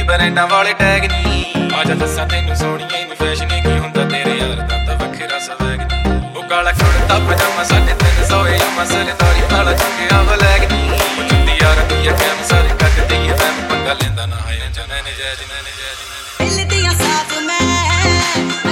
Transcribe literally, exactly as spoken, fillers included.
ਬਰੈਂਡਾਂ ਵਾਲੇ ਟੈਗ ਨੀ ਆਜਾ ਦੱਸਾਂ ਤੈਨੂੰ ਸੋਹਣੀਏ ਨੀ ਫੈਸ਼ਨ ਕੀ ਹੁੰਦਾ ਤੇਰੇ ਯਾਰ ਦਾ ਤਾਂ ਵੱਖਰਾ ਸਵੈਗ ਨੀ ਉਹ ਕਾਲਾ ਕੁੜਤਾ ਪਜਾਮਾ ਸਾਢੇ ਤਿੰਨ ਸੌ ਏ ਮਸਲੇ ਤਾਰੀ ਵਾਲਾ ਚੁੱਕਿਆ ਬਲੈਗ ਨੀ ਉਹ ਚੁੰਦੀ ਯਾਰ ਦੀ ਅੱਖਾਂ ਸਾਰੇ ਕੱਟ ਦਈਏ ਮੈਂ ਪੰਗਾ ਲੈਂਦਾ ਨਾ ਹੈ ਜਨਨ ਨਜਾਇਜ਼ ਨਜਾਇਜ਼ ਦਿਲ ਦੀਆਂ ਸਾਫ਼ ਮੈਂ